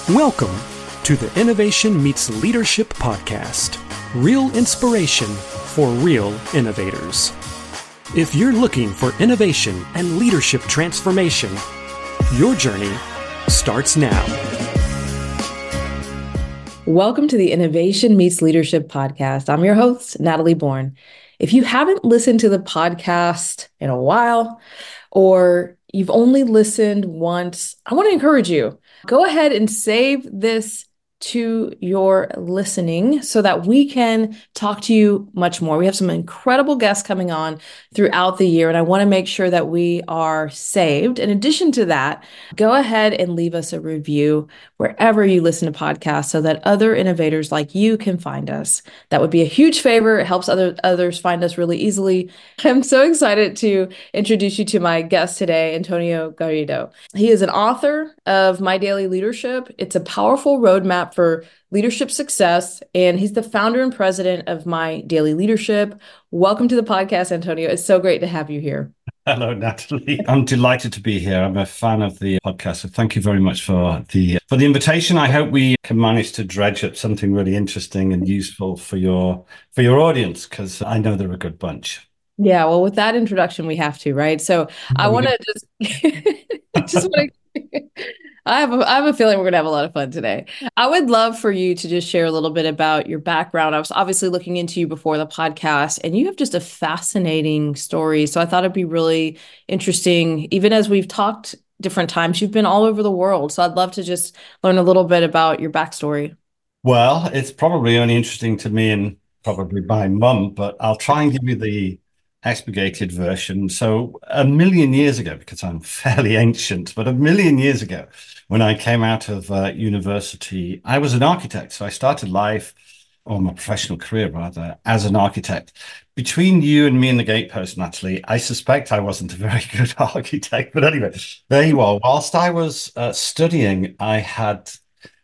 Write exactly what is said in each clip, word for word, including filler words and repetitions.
Welcome to the Innovation Meets Leadership podcast. Real inspiration for real innovators. If you're looking for innovation and leadership transformation, your journey starts now. Welcome to the Innovation Meets Leadership podcast. I'm your host, Natalie Bourne. If you haven't listened to the podcast in a while, or you've only listened once, I want to encourage you, go ahead and save this to your listening so that we can talk to you much more. We have some incredible guests coming on throughout the year, and I want to make sure that we are saved. In addition to that, go ahead and leave us a review wherever you listen to podcasts so that other innovators like you can find us. That would be a huge favor. It helps other others find us really easily. I'm so excited to introduce you to my guest today, Antonio Garrido. He is an author of My Daily Leadership. It's a powerful roadmap for leadership success, and he's the founder and president of My Daily Leadership. Welcome to the podcast, Antonio. It's so great to have you here. Hello, Natalie. I'm delighted to be here. I'm a fan of the podcast, so thank you very much for the for the invitation. I hope we can manage to dredge up something really interesting and useful for your for your audience, because I know they're a good bunch. Yeah, well, with that introduction, we have to, right? So I want to just just want to. I have a, I have a feeling we're going to have a lot of fun today. I would love for you to just share a little bit about your background. I was obviously looking into you before the podcast, and you have just a fascinating story. So I thought it'd be really interesting, even as we've talked different times, you've been all over the world. So I'd love to just learn a little bit about your backstory. Well, it's probably only interesting to me and probably my mum, but I'll try and give you the expurgated version. So a million years ago, because I'm fairly ancient, but a million years ago, when I came out of uh, university, I was an architect. So I started life, or my professional career rather, as an architect. Between you and me and the gatepost, Natalie, I suspect I wasn't a very good architect. But anyway, there you are. Whilst I was uh, studying, I had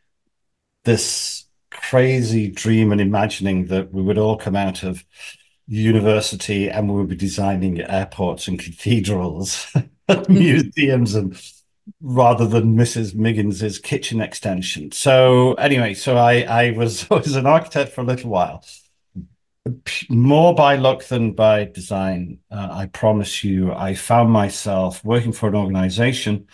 this crazy dream and imagining that we would all come out of university and we would be designing airports and cathedrals and museums, and rather than Missus Miggins's kitchen extension. So anyway, so I, I was, I was an architect for a little while, more by luck than by design. Uh, I promise you, I found myself working for an organization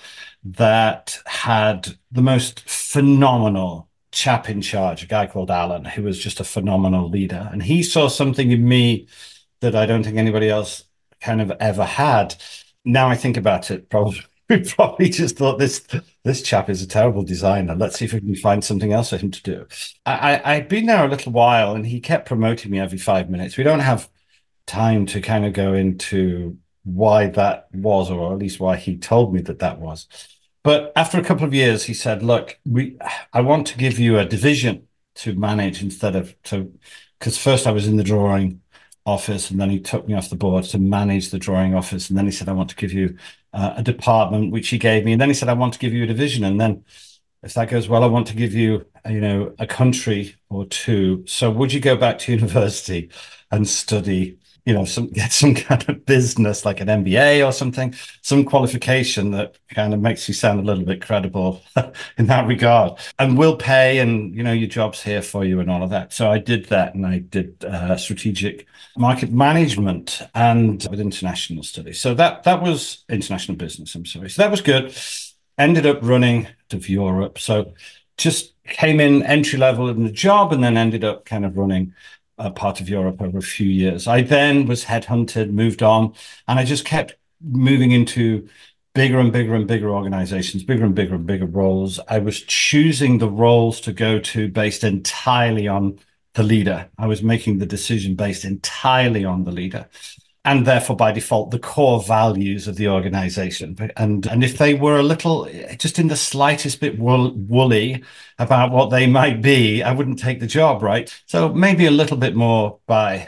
that had the most phenomenal chap in charge, a guy called Alan, who was just a phenomenal leader. And he saw something in me that I don't think anybody else kind of ever had. Now I think about it, probably we probably just thought this this chap is a terrible designer. Let's see if we can find something else for him to do. I, I, I'd been there a little while, and he kept promoting me every five minutes. We don't have time to kind of go into why that was, or at least why he told me that that was. But after a couple of years, he said, look, we, I want to give you a division to manage instead of to, because first I was in the drawing office, and then he took me off the board to manage the drawing office. And then he said, I want to give you uh, a department, which he gave me. And then he said, I want to give you a division. And then if that goes well, I want to give you, you know, a country or two. So would you go back to university and study, you know, some get some kind of business, like an M B A or something, some qualification that kind of makes you sound a little bit credible in that regard, and we'll pay, and, you know, your job's here for you and all of that. So I did that, and I did uh, strategic market management and with international studies. So that that was international business. I'm sorry. So that was good. Ended up running of Europe. So just came in entry level in the job, and then ended up kind of running a part of Europe over a few years. I then was headhunted, moved on, and I just kept moving into bigger and bigger and bigger organizations, bigger and bigger and bigger roles. I was choosing the roles to go to based entirely on the leader. I was making the decision based entirely on the leader, and therefore by default the core values of the organization. And and if they were a little, just in the slightest bit wool, woolly about what they might be, I wouldn't take the job, right? So maybe a little bit more by,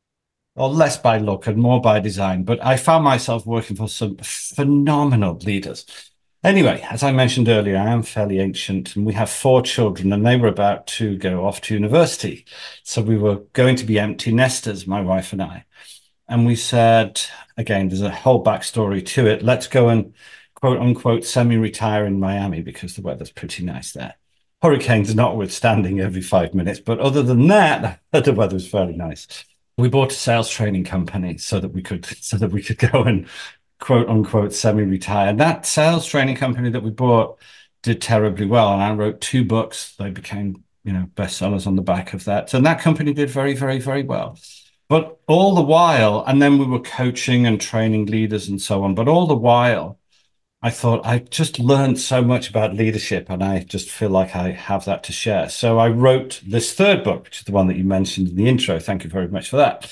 or less by luck and more by design. But I found myself working for some phenomenal leaders. Anyway, as I mentioned earlier, I am fairly ancient, and we have four children, and they were about to go off to university. So we were going to be empty nesters, my wife and I. And we said, again, there's a whole backstory to it. Let's go and quote unquote semi-retire in Miami because the weather's pretty nice there. hurricanes notwithstanding every five minutes. But other than that, the weather was fairly nice. We bought a sales training company so that we could so that we could go and quote unquote semi-retire. And that sales training company that we bought did terribly well. And I wrote two books. They became, you know, bestsellers on the back of that. So that company did very, very, very well. But all the while, and then we were coaching and training leaders and so on. But all the while, I thought I just learned so much about leadership, and I just feel like I have that to share. So I wrote this third book, which is the one that you mentioned in the intro. Thank you very much for that.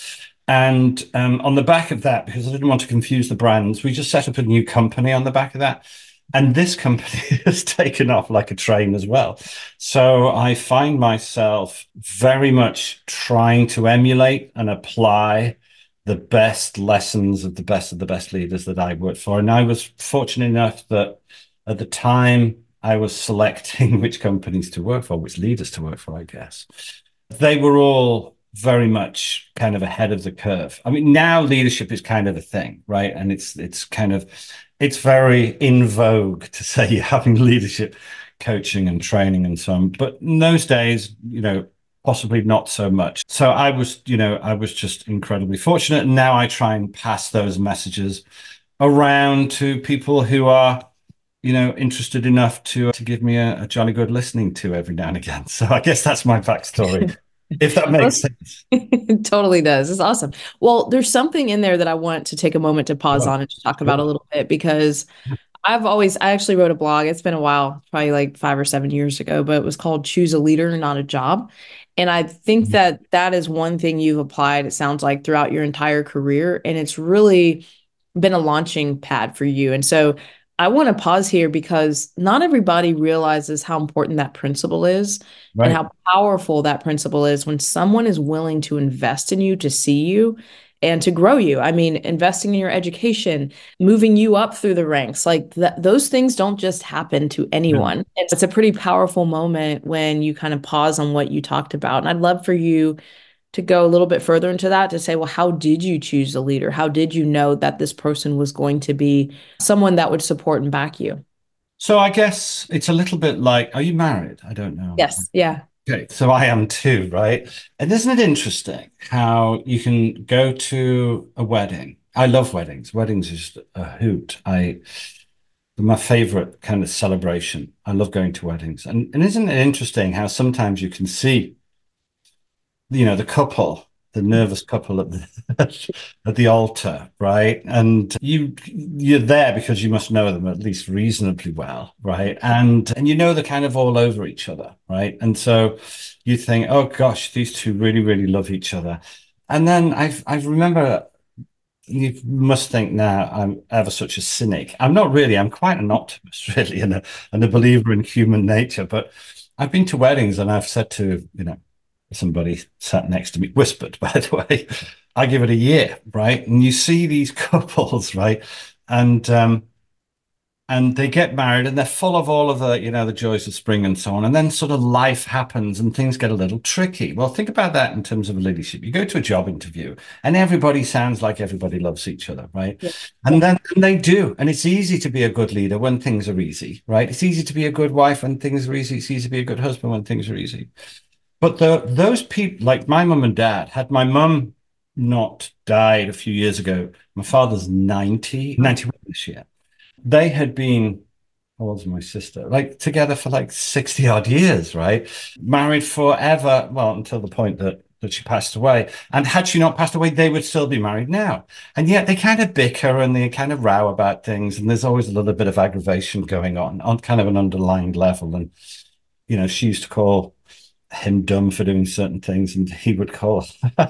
And um, on the back of that, because I didn't want to confuse the brands, we just set up a new company on the back of that. And this company has taken off like a train as well. So I find myself very much trying to emulate and apply the best lessons of the best of the best leaders that I worked for. And I was fortunate enough that at the time I was selecting which companies to work for, which leaders to work for, I guess, they were all very much kind of ahead of the curve. I mean, now leadership is kind of a thing, right? And it's it's kind of, it's very in vogue to say you're having leadership coaching and training and so on. But in those days, you know, possibly not so much. So I was, you know, I was just incredibly fortunate. And now I try and pass those messages around to people who are, you know, interested enough to, to give me a, a jolly good listening to every now and again. So I guess that's my backstory, if that makes sense. It totally does. It's awesome. Well, there's something in there that I want to take a moment to pause Oh, on and just talk sure. about a little bit, because I've always, I actually wrote a blog. It's been a while, probably like five or seven years ago, but it was called Choose a Leader, Not a Job. And I think Mhm. that that is one thing you've applied, it sounds like, throughout your entire career. And it's really been a launching pad for you. And so I want to pause here because not everybody realizes how important that principle is and Right. how powerful that principle is when someone is willing to invest in you, to see you and to grow you. I mean, investing in your education, moving you up through the ranks, like th- those things don't just happen to anyone. No. It's, it's a pretty powerful moment when you kind of pause on what you talked about. And I'd love for you to go a little bit further into that, to say, well, how did you choose a leader? How did you know that this person was going to be someone that would support and back you? So I guess it's a little bit like, are you married? I don't know. Yes. Yeah. Okay, so I am too, right? And isn't it interesting how you can go to a wedding? I love weddings. Weddings is just a hoot. I they're my favorite kind of celebration. I love going to weddings. And and isn't it interesting how sometimes you can see, you know, the couple, the nervous couple at the at the altar, right? And you you're there because you must know them at least reasonably well, right? And and you know they're kind of all over each other, right? And so you think, oh gosh, these two really, really love each other. And then I've I remember, you must think now I'm ever such a cynic. I'm not really, I'm quite an optimist, really, and a and a believer in human nature. But I've been to weddings and I've said to, you know, somebody sat next to me, whispered, by the way, I give it a year, right? And you see these couples, right? And um, and they get married and they're full of all of the, you know, the joys of spring and so on. And then sort of life happens and things get a little tricky. Well, think about that in terms of leadership. You go to a job interview and everybody sounds like everybody loves each other, right? Yeah. And then and they do. And it's easy to be a good leader when things are easy, right? It's easy to be a good wife when things are easy. It's easy to be a good husband when things are easy. But the, those people, like my mum and dad, had my mum not died a few years ago, my father's ninety, ninety-one this year. They had been, how old's my sister? Like together for like sixty odd years, right? Married forever, well, until the point that, that she passed away. And had she not passed away, they would still be married now. And yet they kind of bicker and they kind of row about things. And there's always a little bit of aggravation going on, on kind of an underlying level. And, you know, she used to call him dumb for doing certain things, and he would call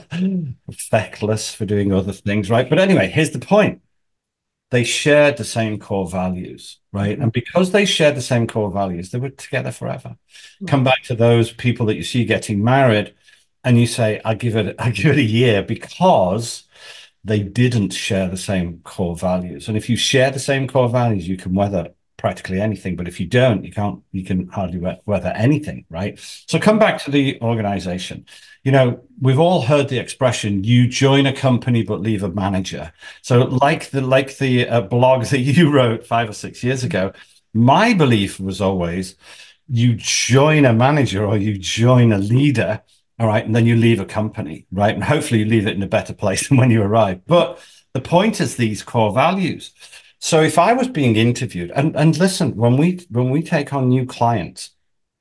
feckless for doing other things, right? But anyway, here's the point. They shared the same core values, right? And because they shared the same core values, they were together forever. Come back to those people that you see getting married, and you say, I give it, I give it a year because they didn't share the same core values. And if you share the same core values, you can weather practically anything. But if you don't, you can't, you can hardly weather anything, right? So come back to the organization. You know, we've all heard the expression, you join a company, but leave a manager. So like the, like the uh, blog that you wrote five or six years ago, my belief was always, you join a manager or you join a leader, all right, and then you leave a company, right? And hopefully you leave it in a better place than when you arrive. But the point is these core values. So if I was being interviewed, and, and listen, when we when we take on new clients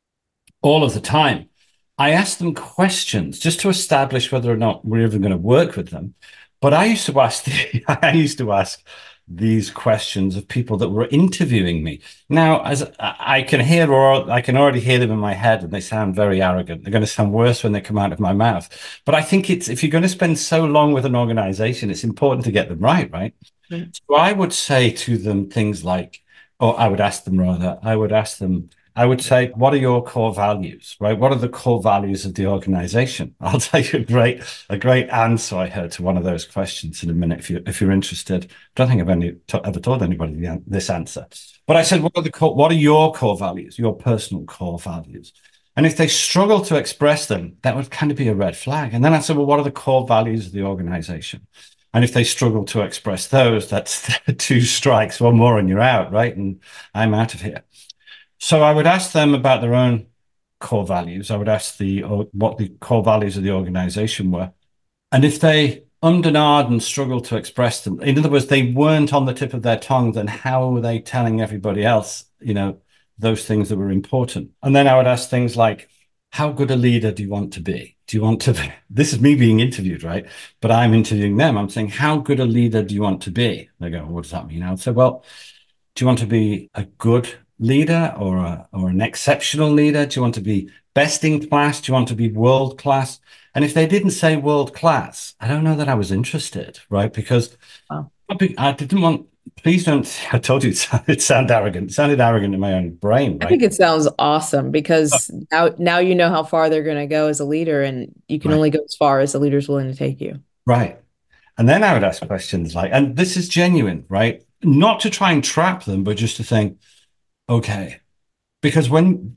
all of the time, I ask them questions just to establish whether or not we're even going to work with them. But I used to ask the, I used to ask these questions of people that were interviewing me. Now, as I can hear, or I can already hear them in my head, and they sound very arrogant. They're going to sound worse when they come out of my mouth. But I think it's, if you're going to spend so long with an organization, it's important to get them right, right? Mm-hmm. So I would say to them things like, or I would ask them rather, I would ask them, I would say, what are your core values, right? What are the core values of the organization? I'll tell you a great, a great answer I heard to one of those questions in a minute, if you if you're interested. I don't think I've any, t- ever told anybody the, this answer. But I said, what are the core, what are your core values, your personal core values? And if they struggle to express them, that would kind of be a red flag. And then I said, well, what are the core values of the organization? And if they struggle to express those, that's two strikes, one more and you're out, right? And I'm out of here. So I would ask them about their own core values. I would ask the or what the core values of the organization were. And if they ummed and ahed and struggled to express them, in other words, they weren't on the tip of their tongue, then how were they telling everybody else, you know, those things that were important? And then I would ask things like, how good a leader do you want to be? Do you want to be? This is me being interviewed, right? But I'm interviewing them. I'm saying, how good a leader do you want to be? They go, what does that mean? I would say, well, do you want to be a good leader or a, or an exceptional leader? Do you want to be best in class? Do you want to be world class? And if they didn't say world class, I don't know that I was interested, right? Because wow. I didn't want, please don't, I told you it sounded, it sounded arrogant. It sounded arrogant in my own brain, right? I think it sounds awesome because oh. now, now you know how far they're going to go as a leader, and you can right. only go as far as the leader's willing to take you. Right. And then I would ask questions like, and this is genuine, right? Not to try and trap them, but just to think, okay, because when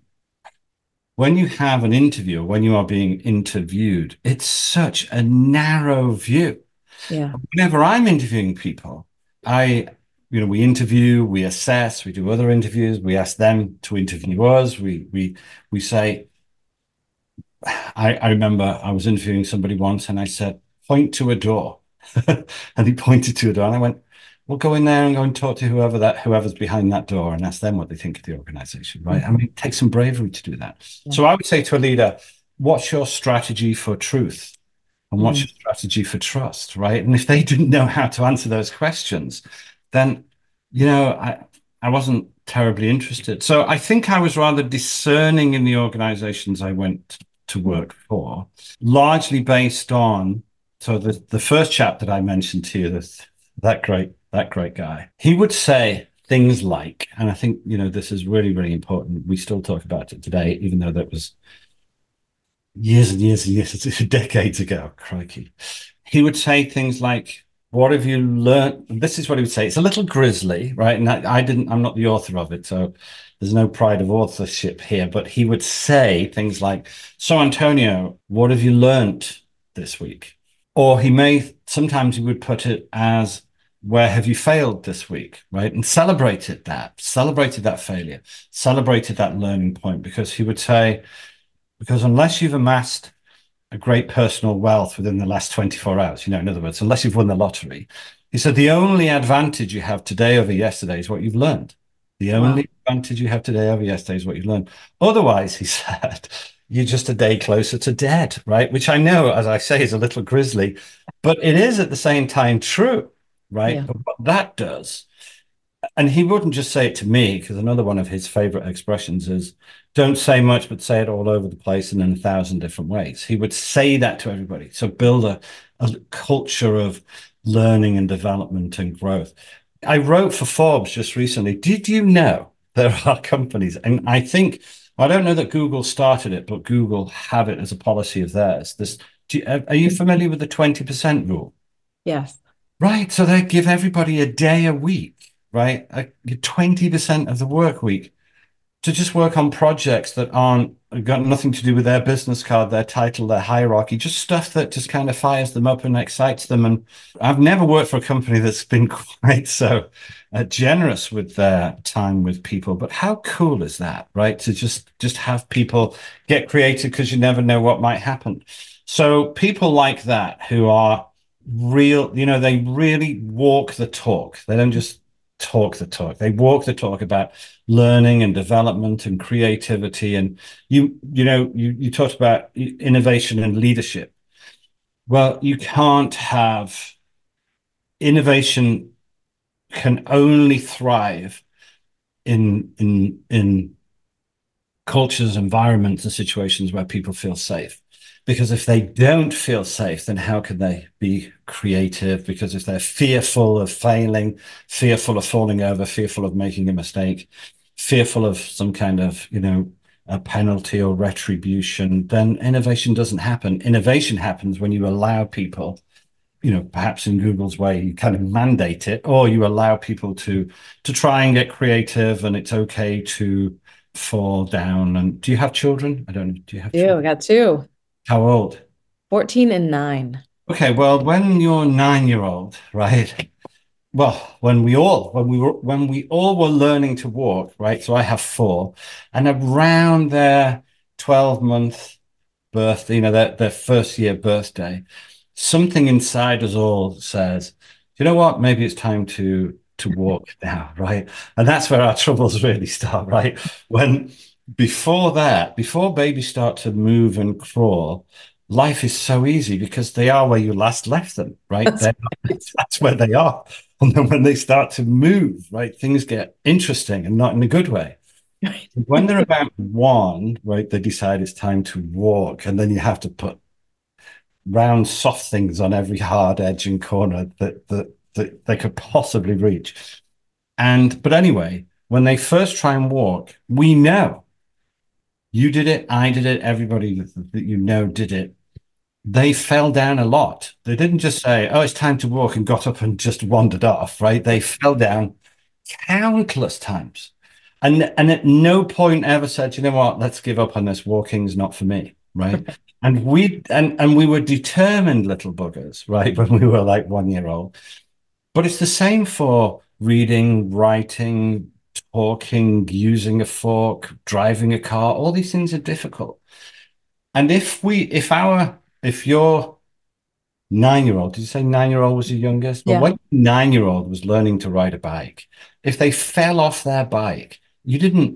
when you have an interview, when you are being interviewed, it's such a narrow view. Yeah. Whenever I'm interviewing people, I, you know, we interview, we assess, we do other interviews, we ask them to interview us. We we we say, I, I remember I was interviewing somebody once, and I said, point to a door, and he pointed to a door, and I went, we'll go in there and go and talk to whoever that whoever's behind that door and ask them what they think of the organization, right? Mm-hmm. I mean, it takes some bravery to do that. Yeah. So I would say to a leader, what's your strategy for truth? And what's mm-hmm. your strategy for trust, right? And if they didn't know how to answer those questions, then, you know, I, I wasn't terribly interested. So I think I was rather discerning in the organizations I went to work for, largely based on, so the, the first chap that I mentioned to you, this, that great That great guy, he would say things like, and I think, you know, this is really, really important. We still talk about it today, even though that was years and years and years, decades ago. Crikey. He would say things like, what have you learned? This is what he would say. It's a little grisly, right? And I, I didn't, I'm not the author of it, so there's no pride of authorship here, but he would say things like, so Antonio, what have you learned this week? Or he may, sometimes he would put it as, where have you failed this week, right? And celebrated that, celebrated that failure, celebrated that learning point, because he would say, because unless you've amassed a great personal wealth within the last twenty-four hours, you know, in other words, unless you've won the lottery, he said, the only advantage you have today over yesterday is what you've learned. The only wow. advantage you have today over yesterday is what you've learned. Otherwise, he said, you're just a day closer to dead, right? Which I know, as I say, is a little grisly, but it is at the same time true. Right. Yeah. But what that does, and he wouldn't just say it to me, because another one of his favorite expressions is don't say much, but say it all over the place and in a thousand different ways. He would say that to everybody. So build a, a culture of learning and development and growth. I wrote for Forbes just recently. Did you know there are companies, and I think, I don't know that Google started it, but Google have it as a policy of theirs. This, do you, are you familiar with the twenty percent rule? Yes. Right. So they give everybody a day a week, right? A, twenty percent of the work week to just work on projects that aren't got nothing to do with their business card, their title, their hierarchy, just stuff that just kind of fires them up and excites them. And I've never worked for a company that's been quite so uh, generous with their time with people. But how cool is that, right? To just just have people get creative because you never know what might happen. So people like that who are real, you know, they really walk the talk. They don't just talk the talk. They walk the talk about learning and development and creativity. And you, you know, you, you talked about innovation and leadership. Well, you can't have innovation can only thrive in in in cultures, environments, and situations where people feel safe. Because if they don't feel safe, then how can they be creative? Because if they're fearful of failing, fearful of falling over, fearful of making a mistake, fearful of some kind of, you know, a penalty or retribution, then innovation doesn't happen. Innovation happens when you allow people, you know, perhaps in Google's way, you kind of mandate it, or you allow people to to try and get creative, and it's okay to fall down. And do you have children? I don't know. Do you have Ew, I children? got two. How old? fourteen and nine. Okay, well, when you're nine-year-old, right? Well, when we all when we were when we all were learning to walk, right? So I have four, and around their twelve month birthday, you know, their their first year birthday, something inside us all says, you know what? Maybe it's time to to walk now, right? And that's where our troubles really start, right? When before that, before babies start to move and crawl, life is so easy because they are where you last left them, right? That's They're, that's where they are. And then when they start to move, right, things get interesting and not in a good way. right. When they're about one, right, they decide it's time to walk, and then you have to put round, soft things on every hard edge and corner that that that they could possibly reach. And but anyway, when they first try and walk, we know you did it, I did it, everybody that, that you know did it. They fell down a lot. They didn't just say, "Oh, it's time to walk," and got up and just wandered off, right? They fell down countless times. And and at no point ever said, you know what, let's give up on this. Walking's not for me, right? And we and and we were determined little buggers, right, when we were like one year old. But it's the same for reading, writing, talking, using a fork, driving a car. All these things are difficult. And if we, if our, if your nine-year-old, did you say nine-year-old was your youngest? Well, Yeah. when nine-year-old was learning to ride a bike, if they fell off their bike, you didn't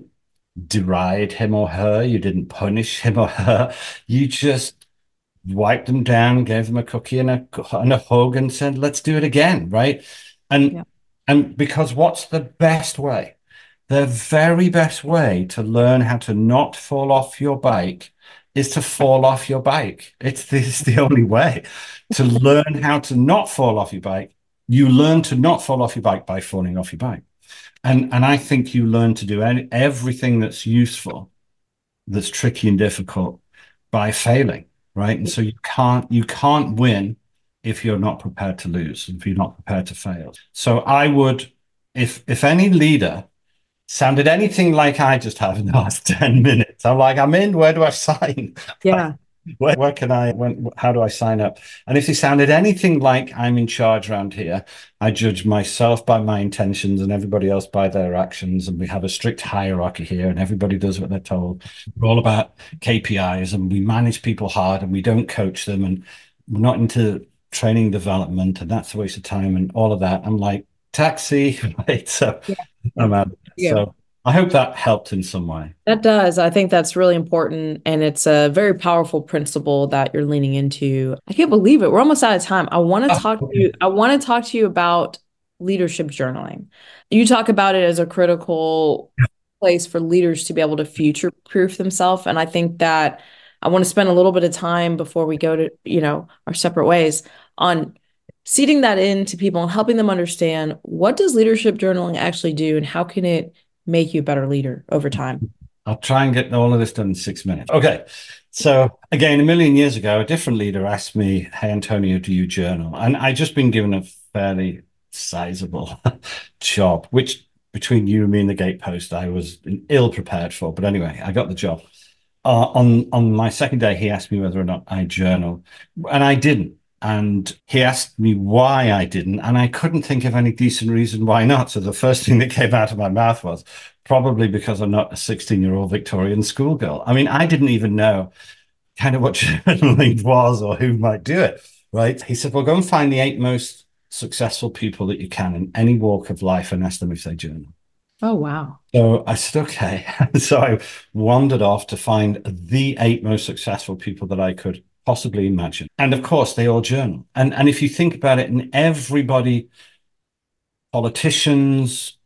deride him or her, you didn't punish him or her, you just wiped them down, gave them a cookie and a and a hug, and said, "Let's do it again," right? And Yeah. and because what's the best way? The very best way to learn how to not fall off your bike is to fall off your bike. It's this is the only way to learn how to not fall off your bike. You learn to not fall off your bike by falling off your bike. And and I think you learn to do any, everything that's useful, that's tricky and difficult by failing, right? And so you can't you can't win if you're not prepared to lose, if you're not prepared to fail. So I would, if if any leader sounded anything like I just have in the last ten minutes, I'm like, I'm in, where do I sign? Yeah. Where, where can I, when, how do I sign up? And if they sounded anything like I'm in charge around here, I judge myself by my intentions and everybody else by their actions. And we have a strict hierarchy here and everybody does what they're told. We're all about K P Is and we manage people hard and we don't coach them and we're not into training development and that's a waste of time and all of that. I'm like, taxi, right? So Yeah. I'm out. Yeah. So I hope that helped in some way. That does. I think that's really important. And it's a very powerful principle that you're leaning into. I can't believe it. We're almost out of time. I want to Oh, talk to okay. you. I want to talk to you about leadership journaling. You talk about it as a critical place for leaders to be able to future proof themselves. And I think that I want to spend a little bit of time before we go to, you know, our separate ways on seeding that into people and helping them understand what does leadership journaling actually do and how can it make you a better leader over time. I'll try and get all of this done in six minutes. Okay. So again, a million years ago, a different leader asked me, "Hey, Antonio, do you journal?" And I just been given a fairly sizable job, which between you and me and the gatepost, I was ill prepared for. But anyway, I got the job. uh, on on my second day, he asked me whether or not I journal, and I didn't. And he asked me why I didn't, and I couldn't think of any decent reason why not. So the first thing that came out of my mouth was probably because I'm not a sixteen-year-old Victorian schoolgirl. I mean, I didn't even know kind of what journaling was or who might do it, right? He said, well, go and find the eight most successful people that you can in any walk of life and ask them if they journal. Oh, wow. So I said, okay. So I wandered off to find the eight most successful people that I could possibly imagine. And of course, they all journal. And, and if you think about it, and everybody, politicians,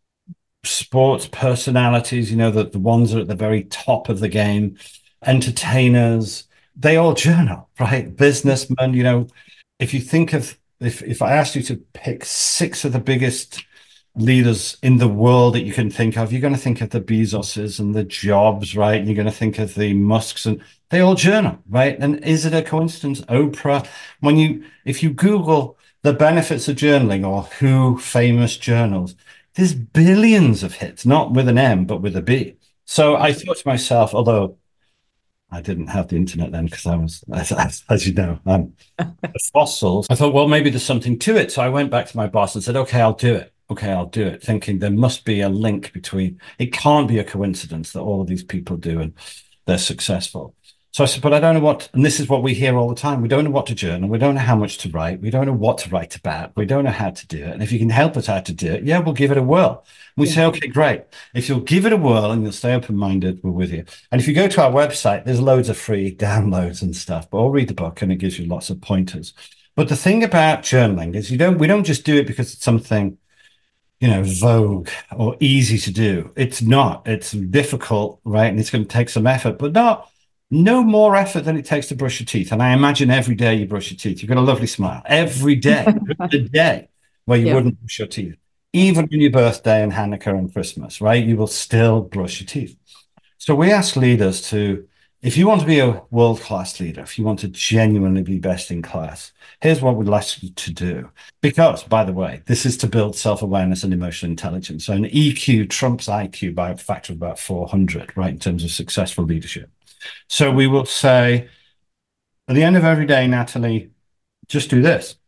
sports personalities, you know, the, the ones that are at the very top of the game, entertainers, they all journal, right? Businessmen, you know, if you think of, if, if I asked you to pick six of the biggest leaders in the world that you can think of, you're going to think of the Bezoses and the Jobs, right? And you're going to think of the Musks, and they all journal, right? And is it a coincidence? Oprah, when you, if you Google the benefits of journaling or who famous journals, there's billions of hits, not with an M, but with a B. So I thought to myself, although I didn't have the internet then because I was, as, as you know, I'm a fossil. I thought, well, maybe there's something to it. So I went back to my boss and said, okay, I'll do it. Okay, I'll do it, thinking there must be a link between, it can't be a coincidence that all of these people do and they're successful. So I said, but I don't know what, and this is what we hear all the time. We don't know what to journal. We don't know how much to write. We don't know what to write about. We don't know how to do it. And if you can help us how to do it, yeah, we'll give it a whirl. And we yeah. say, okay, great. If you'll give it a whirl and you'll stay open-minded, we're with you. And if you go to our website, there's loads of free downloads and stuff, but I'll read the book and it gives you lots of pointers. But the thing about journaling is you don't, we don't just do it because it's something, you know, vogue or easy to do. It's not. It's difficult, right? And it's going to take some effort, but not no more effort than it takes to brush your teeth. And I imagine every day you brush your teeth, you've got a lovely smile. Every day, the day where you yeah. wouldn't brush your teeth, even on your birthday and Hanukkah and Christmas, right? You will still brush your teeth. So we ask leaders to, if you want to be a world-class leader, if you want to genuinely be best in class, here's what we'd like you to do. Because, by the way, this is to build self-awareness and emotional intelligence. So an E Q trumps I Q by a factor of about four hundred, right, in terms of successful leadership. So we will say, at the end of every day, Natalie, just do this.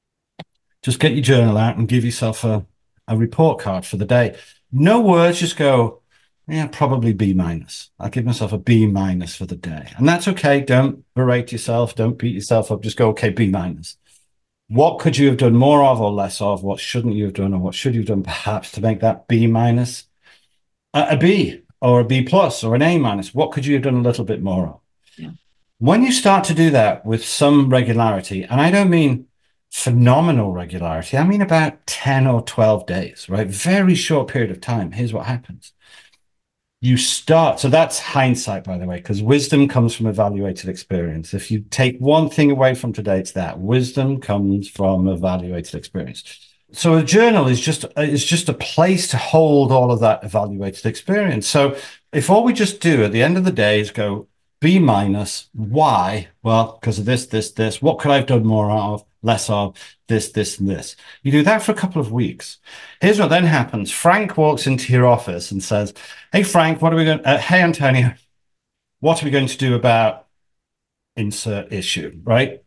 Just get your journal out and give yourself a, a report card for the day. No words, just go, yeah, probably B minus. I'll give myself a B minus for the day. And that's okay. Don't berate yourself. Don't beat yourself up. Just go, okay, B minus. What could you have done more of or less of? What shouldn't you have done or what should you have done perhaps to make that B minus a, a B or a B plus or an A minus? What could you have done a little bit more of? Yeah. When you start to do that with some regularity, and I don't mean phenomenal regularity, I mean about ten or twelve days, right? Very short period of time. Here's what happens. You start, so that's hindsight, by the way, because wisdom comes from evaluated experience. If you take one thing away from today, it's that wisdom comes from evaluated experience. So a journal is just is just a place to hold all of that evaluated experience. So if all we just do at the end of the day is go B minus, why? Well, because of this, this, this. What could I have done more of, less of, this, this, and this? You do that for a couple of weeks. Here's what then happens. Frank walks into your office and says, hey, Frank, what are we going uh, hey, Antonio, what are we going to do about insert issue, right?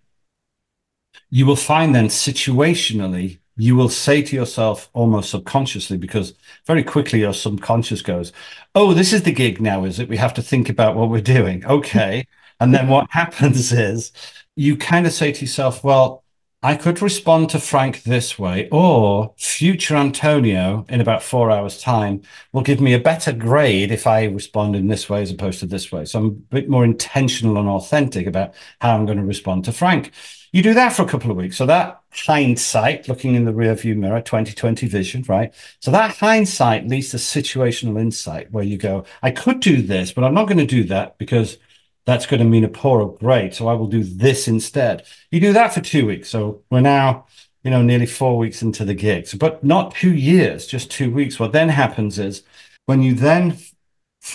You will find then situationally, you will say to yourself almost subconsciously, because very quickly your subconscious goes, oh, this is the gig now, is it? We have to think about what we're doing. Okay. And then what happens is you kind of say to yourself, well, I could respond to Frank this way, or future Antonio in about four hours' time will give me a better grade if I respond in this way as opposed to this way. So I'm a bit more intentional and authentic about how I'm going to respond to Frank. You do that for a couple of weeks. So that hindsight, looking in the rearview mirror, twenty twenty vision, right? So that hindsight leads to situational insight where you go, I could do this, but I'm not going to do that because that's going to mean a poorer grade. So I will do this instead. You do that for two weeks. So we're now, you know, nearly four weeks into the gig, so, but not two years, just two weeks. What then happens is when you then, for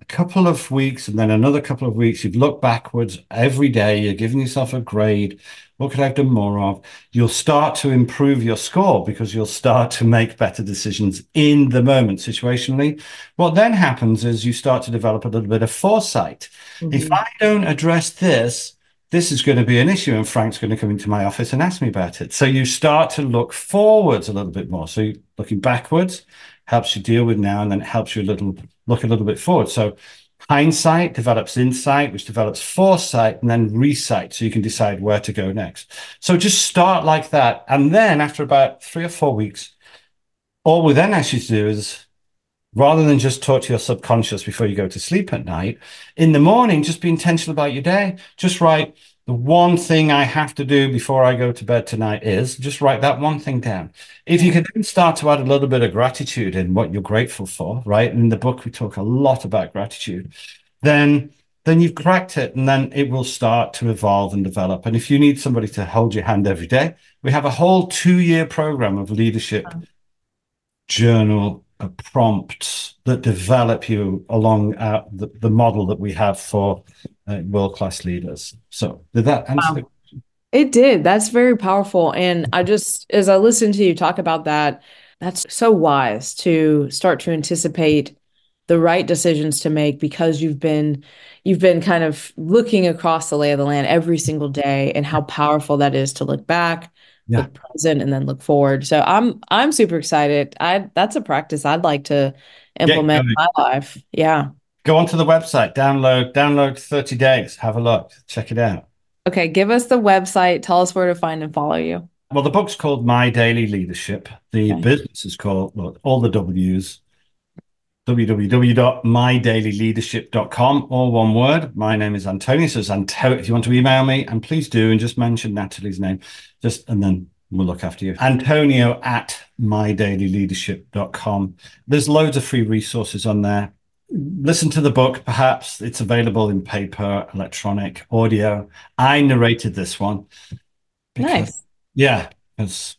a couple of weeks and then another couple of weeks, you've looked backwards every day, you're giving yourself a grade. What could I have done more of? You'll start to improve your score because you'll start to make better decisions in the moment situationally. What then happens is you start to develop a little bit of foresight. Mm-hmm. If I don't address this, this is going to be an issue and Frank's going to come into my office and ask me about it. So you start to look forwards a little bit more. So looking backwards helps you deal with now, and then it helps you a little look a little bit forward. So hindsight develops insight, which develops foresight, and then resight, so you can decide where to go next. So just start like that. And then after about three or four weeks, all we then ask you to do is, rather than just talk to your subconscious before you go to sleep at night, in the morning, just be intentional about your day. Just write, the one thing I have to do before I go to bed tonight is, just write that one thing down. If you can then start to add a little bit of gratitude in what you're grateful for, right? In the book, we talk a lot about gratitude. Then, then you've cracked it, and then it will start to evolve and develop. And if you need somebody to hold your hand every day, we have a whole two-year program of leadership journal uh, prompts that develop you along uh, the, the model that we have for uh, world-class leaders. So did that answer wow. the question? It did. That's very powerful. And I just, as I listen to you talk about that, that's so wise to start to anticipate the right decisions to make, because you've been you've been kind of looking across the lay of the land every single day, and how powerful that is to look back, yeah. look present, and then look forward. So I'm I'm super excited. I that's a practice I'd like to implement in my life. Yeah. Go onto the website, download, download thirty days, have a look, check it out. Okay, give us the website. Tell us where to find and follow you. Well, the book's called My Daily Leadership. The okay. business is called, well, all the W's, w w w dot my daily leadership dot com, all one word. My name is Antonio. So Anto- if you want to email me, and please do, and just mention Natalie's name, just and then we'll look after you. Antonio at my daily leadership dot com. There's loads of free resources on there. Listen to the book, perhaps. It's available in paper, electronic, audio. I narrated this one. Because, nice. Yeah, because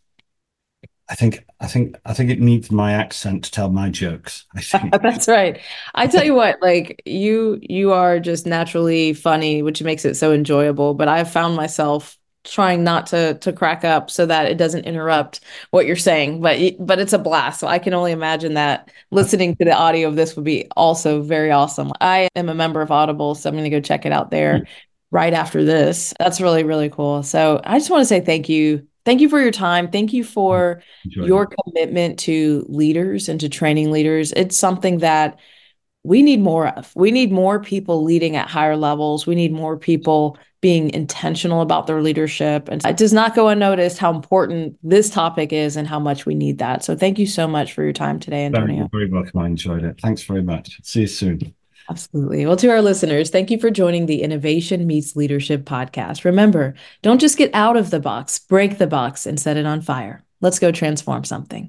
I think I think I think it needs my accent to tell my jokes. I think. That's right. I tell you what, like you you are just naturally funny, which makes it so enjoyable. But I've found myself trying not to to crack up so that it doesn't interrupt what you're saying. But but it's a blast. So I can only imagine that listening to the audio of this would be also very awesome. I am a member of Audible, so I'm going to go check it out there mm-hmm. right after this. That's really, really cool. So I just want to say thank you. Thank you for your time. Thank you for Enjoy your it. commitment to leaders and to training leaders. It's something that we need more of. We need more people leading at higher levels. We need more people being intentional about their leadership. And it does not go unnoticed how important this topic is and how much we need that. So thank you so much for your time today, Antonio. Very, very welcome. I enjoyed it. Thanks very much. See you soon. Absolutely. Well, to our listeners, thank you for joining the Innovation Meets Leadership podcast. Remember, don't just get out of the box, break the box and set it on fire. Let's go transform something.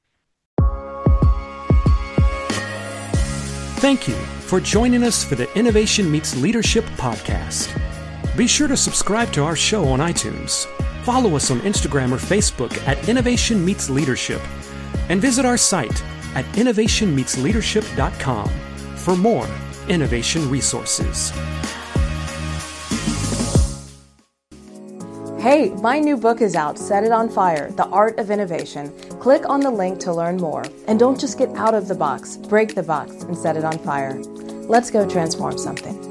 Thank you for joining us for the Innovation Meets Leadership podcast. Be sure to subscribe to our show on iTunes. Follow us on Instagram or Facebook at Innovation Meets Leadership, and visit our site at innovation meets leadership dot com for more innovation resources. Hey, my new book is out, Set It on Fire, The Art of Innovation. Click on the link to learn more. And don't just get out of the box, break the box and set it on fire. Let's go transform something.